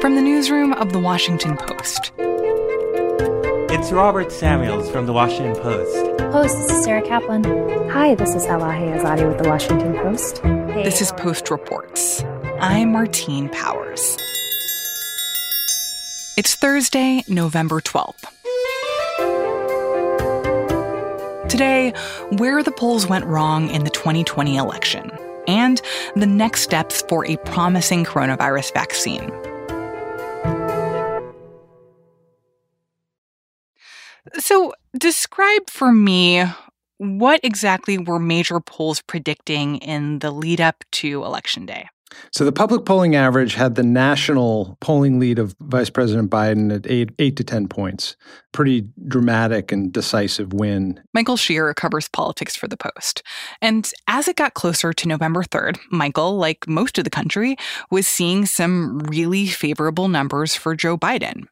From the newsroom of The Washington Post. It's Robert Samuels from The Washington Post. Post, this is Sarah Kaplan. Hi, this is Elahe Azadi with The Washington Post. Hey. This is Post Reports. I'm Martine Powers. It's Thursday, November 12th. Today, where the polls went wrong in the 2020 election, and the next steps for a promising coronavirus vaccine. So, describe for me what exactly were major polls predicting in the lead up to Election Day? So the public polling average had the national polling lead of Vice President Biden at 8 to 10 points. Pretty dramatic and decisive win. Michael Shear covers politics for The Post. And as it got closer to November 3rd, Michael, like most of the country, was seeing some really favorable numbers for Joe Biden.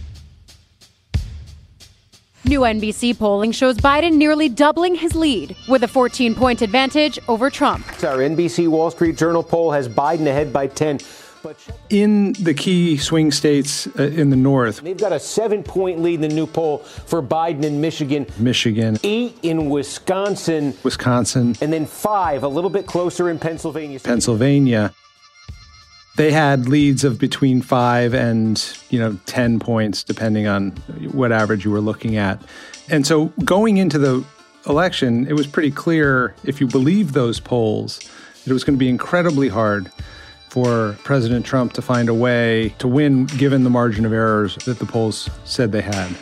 New NBC polling shows Biden nearly doubling his lead with a 14-point advantage over Trump. Our NBC Wall Street Journal poll has Biden ahead by 10. In the key swing states in the north, they've got a 7-point lead in the new poll for Biden in Michigan. 8 in Wisconsin. And then 5, a little bit closer in Pennsylvania. They had leads of between 5 and, 10 points, depending on what average you were looking at. And so going into the election, it was pretty clear, if you believe those polls, that it was going to be incredibly hard for President Trump to find a way to win, given the margin of errors that the polls said they had.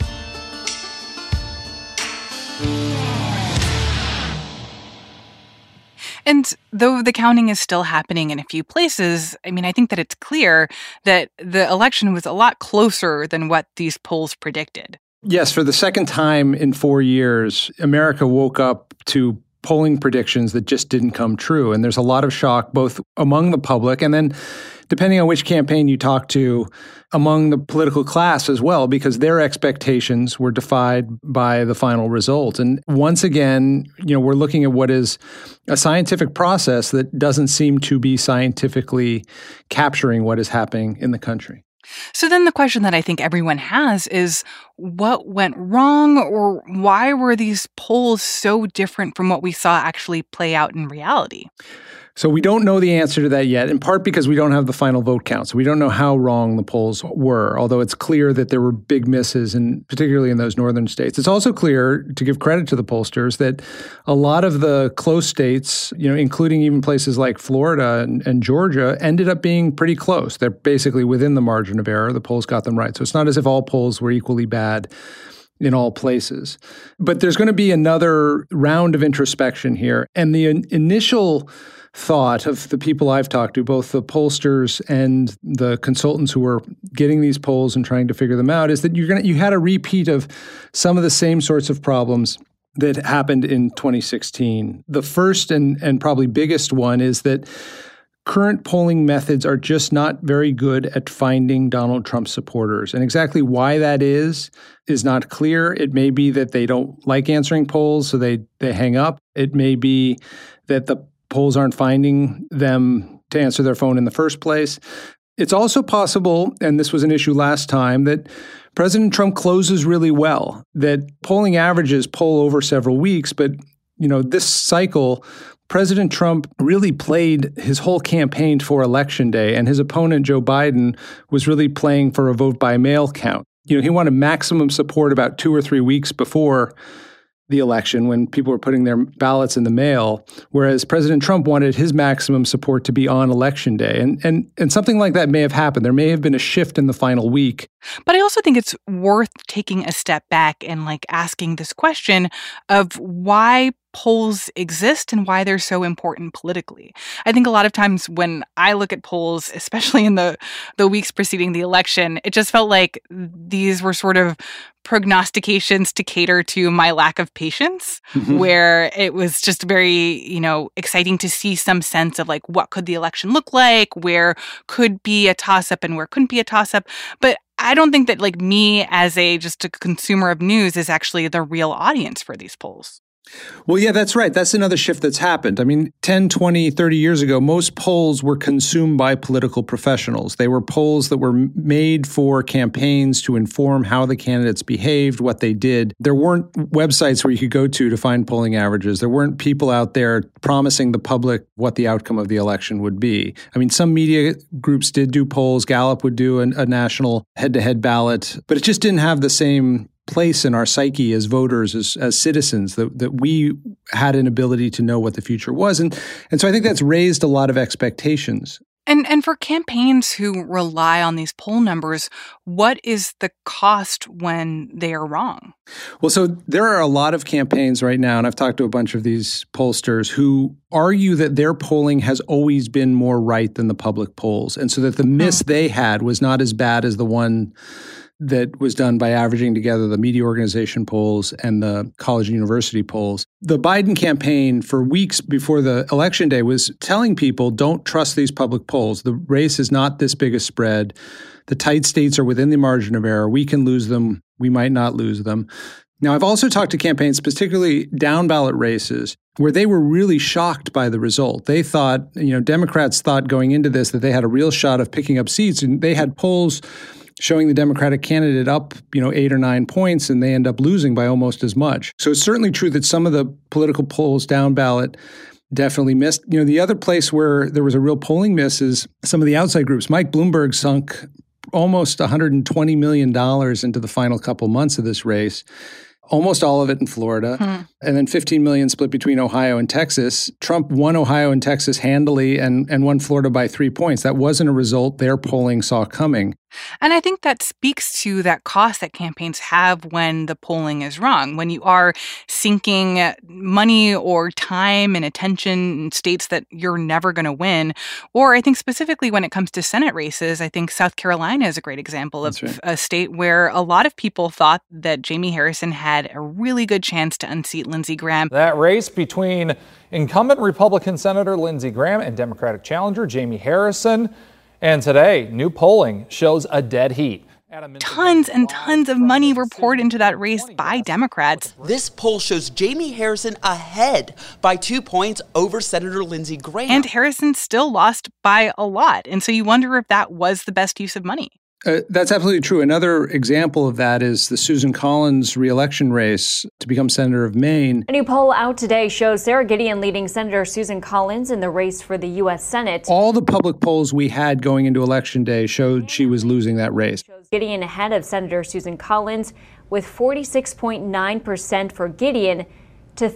And though the counting is still happening in a few places, I think that it's clear that the election was a lot closer than what these polls predicted. Yes, for the second time in 4 years, America woke up to polling predictions that just didn't come true. And there's a lot of shock, both among the public and then, depending on which campaign you talk to, among the political class as well, because their expectations were defied by the final result. And once again, we're looking at what is a scientific process that doesn't seem to be scientifically capturing what is happening in the country. So then the question that I think everyone has is, what went wrong, or why were these polls so different from what we saw actually play out in reality? So we don't know the answer to that yet, in part because we don't have the final vote count. So we don't know how wrong the polls were, although it's clear that there were big misses, and particularly in those northern states. It's also clear, to give credit to the pollsters, that a lot of the close states, including even places like Florida and Georgia, ended up being pretty close. They're basically within the margin of error. The polls got them right. So it's not as if all polls were equally bad in all places. But there's going to be another round of introspection here. And the initial thought of the people I've talked to, both the pollsters and the consultants who were getting these polls and trying to figure them out, is that you had a repeat of some of the same sorts of problems that happened in 2016. The first and probably biggest one is that current polling methods are just not very good at finding Donald Trump supporters. And exactly why that is not clear. It may be that they don't like answering polls, so they hang up. It may be that the polls aren't finding them to answer their phone in the first place. It's also possible, and this was an issue last time, that President Trump closes really well, that polling averages poll over several weeks, but this cycle, President Trump really played his whole campaign for Election Day, and his opponent, Joe Biden, was really playing for a vote by mail count. He wanted maximum support about 2 or 3 weeks before the election, when people were putting their ballots in the mail, whereas President Trump wanted his maximum support to be on Election Day. And something like that may have happened. There may have been a shift in the final week. But I also think it's worth taking a step back and asking this question of why polls exist and why they're so important politically. I think a lot of times when I look at polls, especially in the weeks preceding the election, it just felt like these were sort of prognostications to cater to my lack of patience, where it was just very, exciting to see some sense of what could the election look like, where could be a toss-up and where couldn't be a toss-up. But I don't think that me as just a consumer of news is actually the real audience for these polls. Well, yeah, that's right. That's another shift that's happened. I mean, 10, 20, 30 years ago, most polls were consumed by political professionals. They were polls that were made for campaigns to inform how the candidates behaved, what they did. There weren't websites where you could go to find polling averages. There weren't people out there promising the public what the outcome of the election would be. I mean, some media groups did do polls. Gallup would do a national head-to-head ballot, but it just didn't have the same place in our psyche as voters, as citizens, that we had an ability to know what the future was. And so I think that's raised a lot of expectations. And for campaigns who rely on these poll numbers, what is the cost when they are wrong? Well, so there are a lot of campaigns right now, and I've talked to a bunch of these pollsters who argue that their polling has always been more right than the public polls. And so that the miss they had was not as bad as the one that was done by averaging together the media organization polls and the college and university polls. The Biden campaign for weeks before the election day was telling people, don't trust these public polls. The race is not this big a spread. The tight states are within the margin of error. We can lose them. We might not lose them. Now, I've also talked to campaigns, particularly down ballot races, where they were really shocked by the result. They thought, Democrats thought going into this that they had a real shot of picking up seats, and they had polls showing the Democratic candidate up, 8 or 9 points, and they end up losing by almost as much. So it's certainly true that some of the political polls down ballot definitely missed. The other place where there was a real polling miss is some of the outside groups. Mike Bloomberg sunk almost $120 million into the final couple months of this race. Almost all of it in Florida, and then $15 million split between Ohio and Texas. Trump won Ohio and Texas handily and won Florida by 3 points. That wasn't a result their polling saw coming. And I think that speaks to that cost that campaigns have when the polling is wrong, when you are sinking money or time and attention in states that you're never going to win. Or I think specifically when it comes to Senate races, I think South Carolina is a great example of a state where a lot of people thought that Jamie Harrison had a really good chance to unseat Lindsey Graham. That race between incumbent Republican Senator Lindsey Graham and Democratic challenger Jamie Harrison. And today, new polling shows a dead heat. Tons and tons of money were poured into that race by Democrats. This poll shows Jamie Harrison ahead by 2 points over Senator Lindsey Graham. And Harrison still lost by a lot. And so you wonder if that was the best use of money. That's absolutely true. Another example of that is the Susan Collins re-election race to become Senator of Maine. A new poll out today shows Sarah Gideon leading Senator Susan Collins in the race for the U.S. Senate. All the public polls we had going into Election Day showed she was losing that race. Gideon ahead of Senator Susan Collins with 46.9% for Gideon to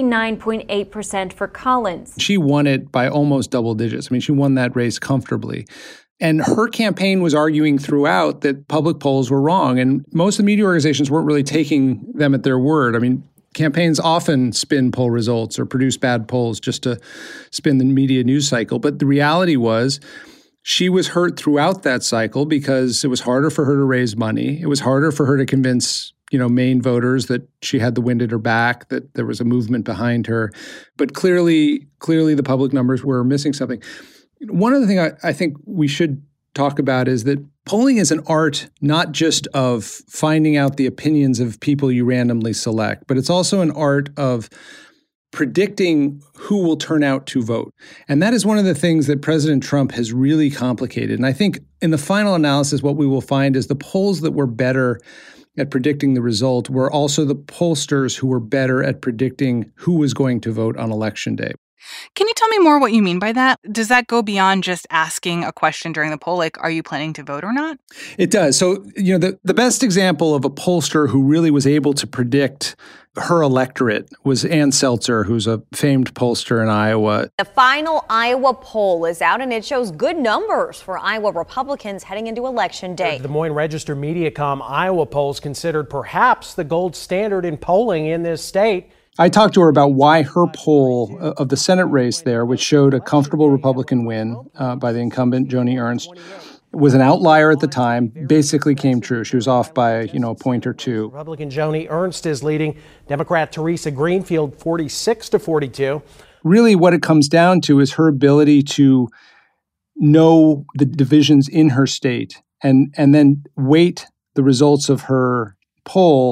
39.8% for Collins. She won it by almost double digits. I mean, she won that race comfortably. And her campaign was arguing throughout that public polls were wrong. And most of the media organizations weren't really taking them at their word. I mean, campaigns often spin poll results or produce bad polls just to spin the media news cycle. But the reality was she was hurt throughout that cycle because it was harder for her to raise money. It was harder for her to convince Maine voters that she had the wind at her back, that there was a movement behind her. But clearly the public numbers were missing something. One other thing I think we should talk about is that polling is an art not just of finding out the opinions of people you randomly select, but it's also an art of predicting who will turn out to vote. And that is one of the things that President Trump has really complicated. And I think in the final analysis, what we will find is the polls that were better at predicting the result were also the pollsters who were better at predicting who was going to vote on Election Day. Can you tell me more what you mean by that? Does that go beyond just asking a question during the poll, like, are you planning to vote or not? It does. So, the best example of a pollster who really was able to predict her electorate was Ann Seltzer, who's a famed pollster in Iowa. The final Iowa poll is out, and it shows good numbers for Iowa Republicans heading into Election Day. The Des Moines Register Mediacom Iowa polls considered perhaps the gold standard in polling in this state. I talked to her about why her poll of the Senate race there, which showed a comfortable Republican win by the incumbent Joni Ernst, was an outlier at the time, basically came true. She was off by, a point or two. Republican Joni Ernst is leading Democrat Teresa Greenfield 46-42. Really what it comes down to is her ability to know the divisions in her state and then weight the results of her poll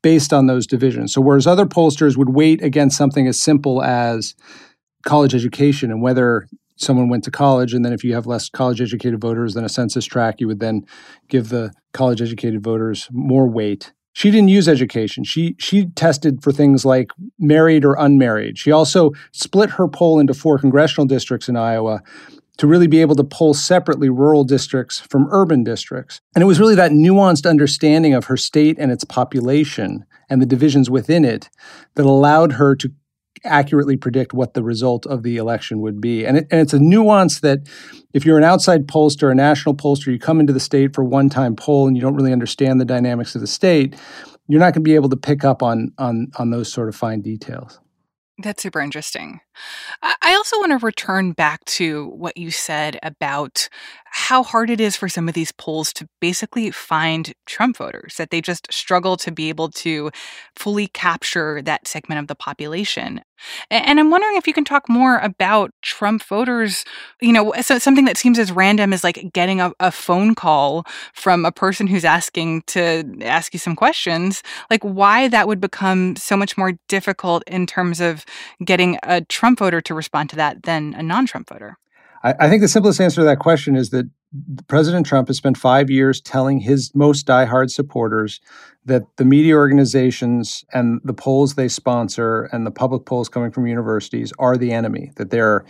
based on those divisions. So whereas other pollsters would weight against something as simple as college education and whether someone went to college, and then if you have less college-educated voters than a census tract, you would then give the college-educated voters more weight. She didn't use education. She tested for things like married or unmarried. She also split her poll into 4 congressional districts in Iowa to really be able to poll separately rural districts from urban districts. And it was really that nuanced understanding of her state and its population and the divisions within it that allowed her to accurately predict what the result of the election would be. And it's a nuance that if you're an outside pollster, a national pollster, you come into the state for one-time poll and you don't really understand the dynamics of the state, you're not going to be able to pick up on those sort of fine details. That's super interesting. I also want to return back to what you said about how hard it is for some of these polls to basically find Trump voters, that they just struggle to be able to fully capture that segment of the population. And I'm wondering if you can talk more about Trump voters, so something that seems as random as like getting a phone call from a person who's asking to ask you some questions, like why that would become so much more difficult in terms of getting a Trump voter to respond to that than a non-Trump voter. I think the simplest answer to that question is that President Trump has spent 5 years telling his most diehard supporters that the media organizations and the polls they sponsor and the public polls coming from universities are the enemy, that they're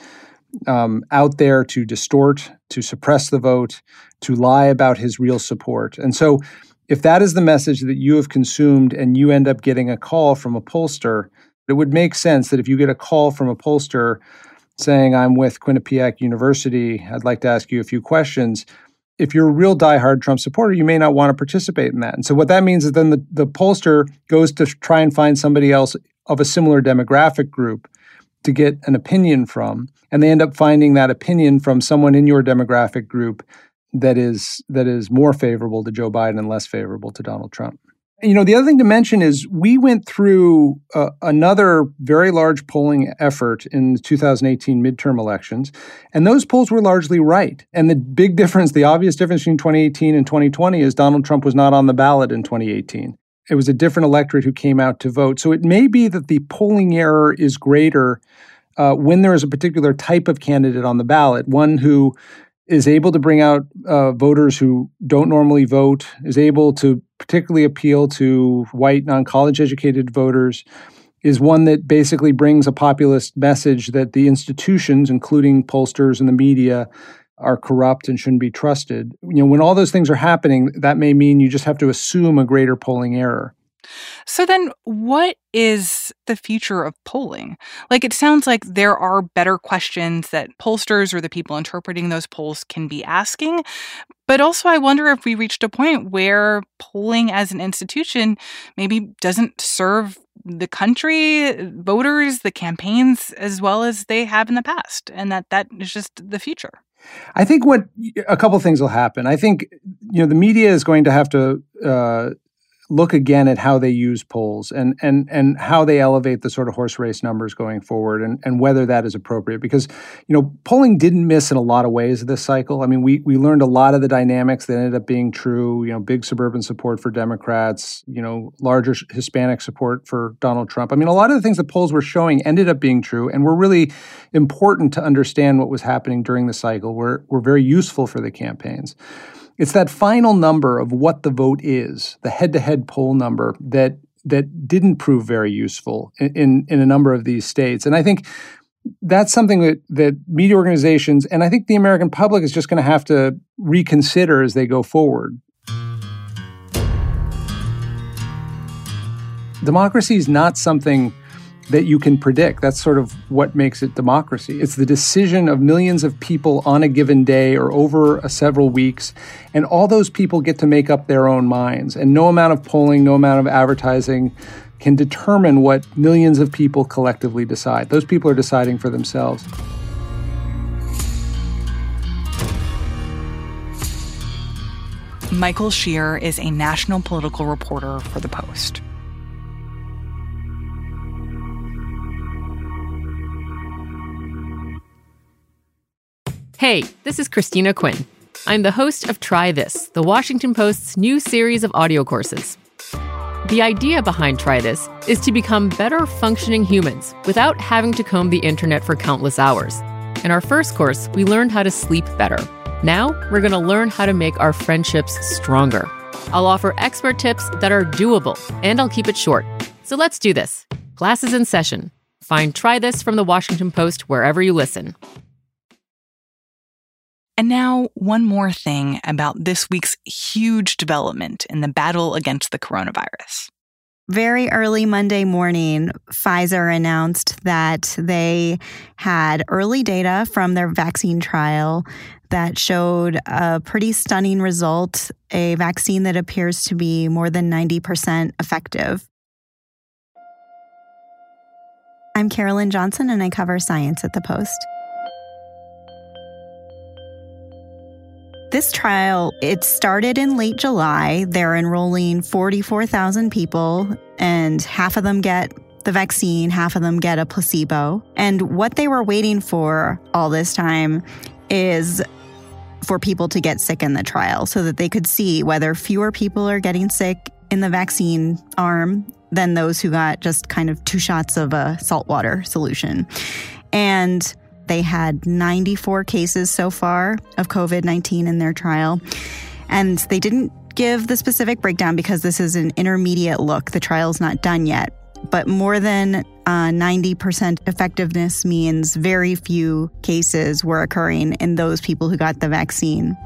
out there to distort, to suppress the vote, to lie about his real support. And so if that is the message that you have consumed and you end up getting a call from a pollster, it would make sense that if you get a call from a pollster saying, I'm with Quinnipiac University, I'd like to ask you a few questions. If you're a real diehard Trump supporter, you may not want to participate in that. And so what that means is then the pollster goes to try and find somebody else of a similar demographic group to get an opinion from. And they end up finding that opinion from someone in your demographic group that is more favorable to Joe Biden and less favorable to Donald Trump. The other thing to mention is we went through another very large polling effort in the 2018 midterm elections, and those polls were largely right. And the big difference, the obvious difference between 2018 and 2020 is Donald Trump was not on the ballot in 2018. It was a different electorate who came out to vote. So it may be that the polling error is greater when there is a particular type of candidate on the ballot, one who is able to bring out voters who don't normally vote, is able to particularly appeal to white, non-college educated voters, is one that basically brings a populist message that the institutions, including pollsters and the media, are corrupt and shouldn't be trusted. When all those things are happening, that may mean you just have to assume a greater polling error. So then what is the future of polling? Like, it sounds like there are better questions that pollsters or the people interpreting those polls can be asking. But also, I wonder if we reached a point where polling as an institution maybe doesn't serve the country, voters, the campaigns as well as they have in the past, and that is just the future. I think a couple things will happen. I think, the media is going to have to look again at how they use polls and how they elevate the sort of horse race numbers going forward and whether that is appropriate. Because, polling didn't miss in a lot of ways this cycle. I mean, we learned a lot of the dynamics that ended up being true, big suburban support for Democrats, larger Hispanic support for Donald Trump. I mean, a lot of the things the polls were showing ended up being true and were really important to understand what was happening during the cycle, were very useful for the campaigns. It's that final number of what the vote is, the head-to-head poll number, that didn't prove very useful in a number of these states. And I think that's something that media organizations and I think the American public is just going to have to reconsider as they go forward. Democracy is not something that you can predict. That's sort of what makes it democracy. It's the decision of millions of people on a given day or over several weeks, and all those people get to make up their own minds. And no amount of polling, no amount of advertising can determine what millions of people collectively decide. Those people are deciding for themselves. Michael Shear is a national political reporter for The Post. Hey, this is Christina Quinn. I'm the host of Try This, the Washington Post's new series of audio courses. The idea behind Try This is to become better functioning humans without having to comb the internet for countless hours. In our first course, we learned how to sleep better. Now, we're going to learn how to make our friendships stronger. I'll offer expert tips that are doable, and I'll keep it short. So let's do this. Class is in session. Find Try This from The Washington Post wherever you listen. And now, one more thing about this week's huge development in the battle against the coronavirus. Very early Monday morning, Pfizer announced that they had early data from their vaccine trial that showed a pretty stunning result, a vaccine that appears to be more than 90% effective. I'm Carolyn Johnson, and I cover science at The Post. This trial, it started in late July. They're enrolling 44,000 people, and half of them get the vaccine, half of them get a placebo. And what they were waiting for all this time is for people to get sick in the trial so that they could see whether fewer people are getting sick in the vaccine arm than those who got just kind of 2 shots of a saltwater solution. And they had 94 cases so far of COVID-19 in their trial. And they didn't give the specific breakdown because this is an intermediate look. The trial's not done yet. But more than 90% effectiveness means very few cases were occurring in those people who got the vaccine.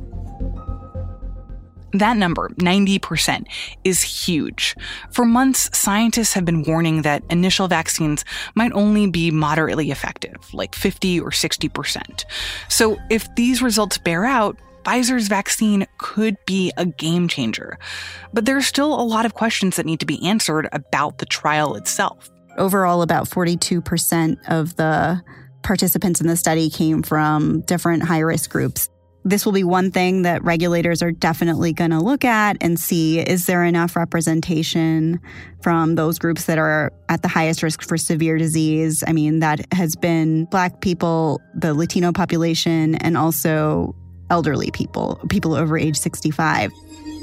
That number, 90%, is huge. For months, scientists have been warning that initial vaccines might only be moderately effective, like 50 or 60%. So if these results bear out, Pfizer's vaccine could be a game changer. But there are still a lot of questions that need to be answered about the trial itself. Overall, about 42% of the participants in the study came from different high-risk groups. This will be one thing that regulators are definitely going to look at and see, is there enough representation from those groups that are at the highest risk for severe disease? I mean, that has been Black people, the Latino population, and also elderly people over age 65.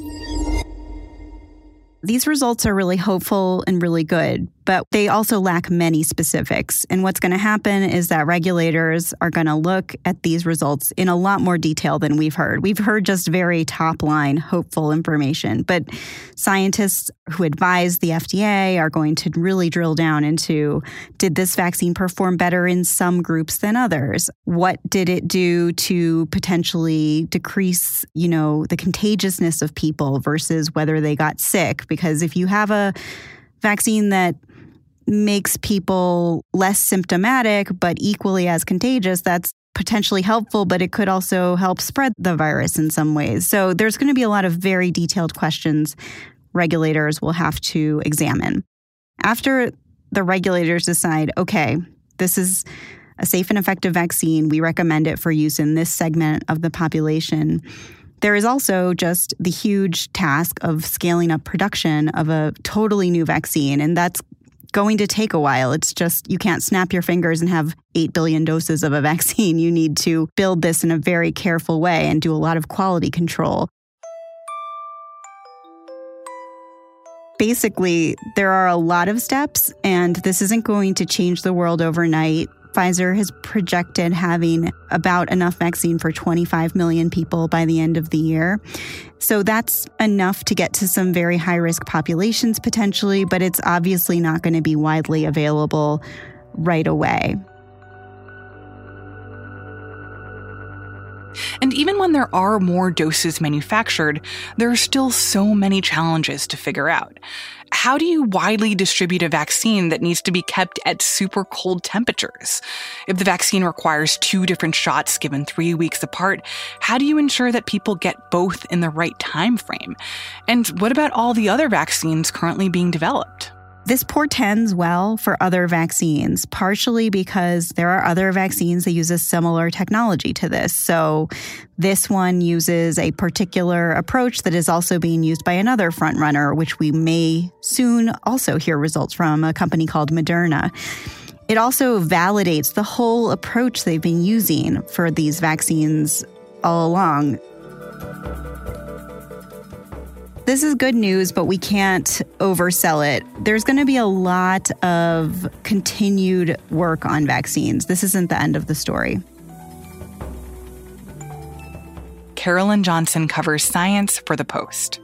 These results are really hopeful and really good, but they also lack many specifics. And what's going to happen is that regulators are going to look at these results in a lot more detail than we've heard. We've heard just very top-line, hopeful information, but scientists who advise the FDA are going to really drill down into, did this vaccine perform better in some groups than others? What did it do to potentially decrease, the contagiousness of people versus whether they got sick? Because if you have a vaccine that makes people less symptomatic but equally as contagious, that's potentially helpful, but it could also help spread the virus in some ways. So there's going to be a lot of very detailed questions regulators will have to examine. After the regulators decide, okay, this is a safe and effective vaccine, we recommend it for use in this segment of the population, there is also just the huge task of scaling up production of a totally new vaccine, and that's going to take a while. It's just, you can't snap your fingers and have 8 billion doses of a vaccine. You need to build this in a very careful way and do a lot of quality control. Basically, there are a lot of steps, and this isn't going to change the world overnight. Pfizer has projected having about enough vaccine for 25 million people by the end of the year. So that's enough to get to some very high-risk populations potentially, but it's obviously not going to be widely available right away. And even when there are more doses manufactured, there are still so many challenges to figure out. How do you widely distribute a vaccine that needs to be kept at super cold temperatures? If the vaccine requires 2 different shots given 3 weeks apart, how do you ensure that people get both in the right time frame? And what about all the other vaccines currently being developed? This portends well for other vaccines, partially because there are other vaccines that use a similar technology to this. So this one uses a particular approach that is also being used by another frontrunner, which we may soon also hear results from, a company called Moderna. It also validates the whole approach they've been using for these vaccines all along. This is good news, but we can't oversell it. There's going to be a lot of continued work on vaccines. This isn't the end of the story. Carolyn Johnson covers science for The Post.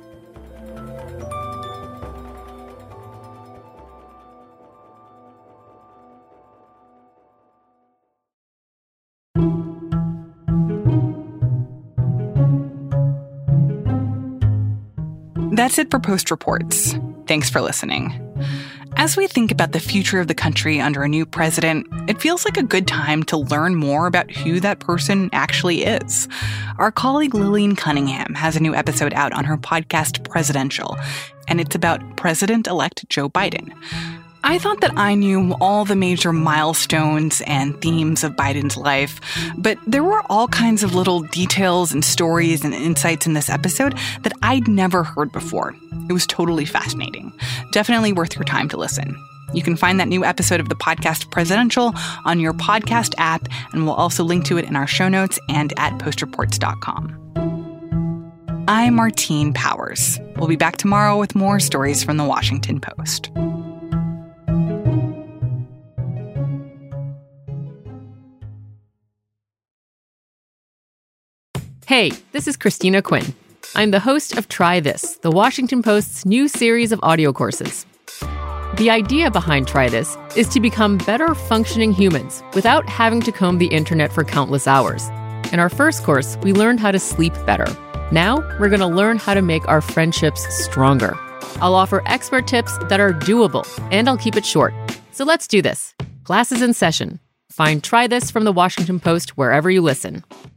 That's it for Post Reports. Thanks for listening. As we think about the future of the country under a new president, it feels like a good time to learn more about who that person actually is. Our colleague Lillian Cunningham has a new episode out on her podcast Presidential, and it's about President-elect Joe Biden. I thought that I knew all the major milestones and themes of Biden's life, but there were all kinds of little details and stories and insights in this episode that I'd never heard before. It was totally fascinating. Definitely worth your time to listen. You can find that new episode of the podcast Presidential on your podcast app, and we'll also link to it in our show notes and at postreports.com. I'm Martine Powers. We'll be back tomorrow with more stories from the Washington Post. Hey, this is Christina Quinn. I'm the host of Try This, the Washington Post's new series of audio courses. The idea behind Try This is to become better functioning humans without having to comb the internet for countless hours. In our first course, we learned how to sleep better. Now, we're going to learn how to make our friendships stronger. I'll offer expert tips that are doable, and I'll keep it short. So let's do this. Class is in session. Find Try This from the Washington Post wherever you listen.